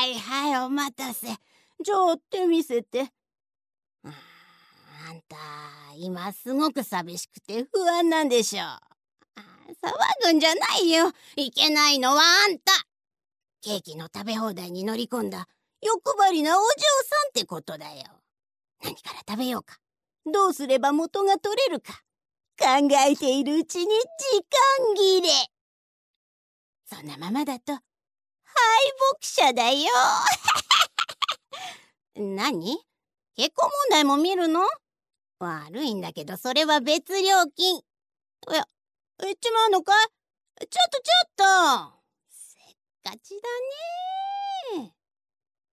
はいはい、お待たせ。じゃあ手見せて。あんた今すごく寂しくて不安なんでしょ。騒ぐんじゃないよ。いけないのはあんた。ケーキの食べ放題に乗り込んだ欲張りなお嬢さんってことだよ。何から食べようか、どうすれば元が取れるか考えているうちに時間切れ。そんなままだと敗北者だよ。何？結婚問題も見るの？悪いんだけどそれは別料金。いや、言っちまうのかい？ちょっとせっかちだね。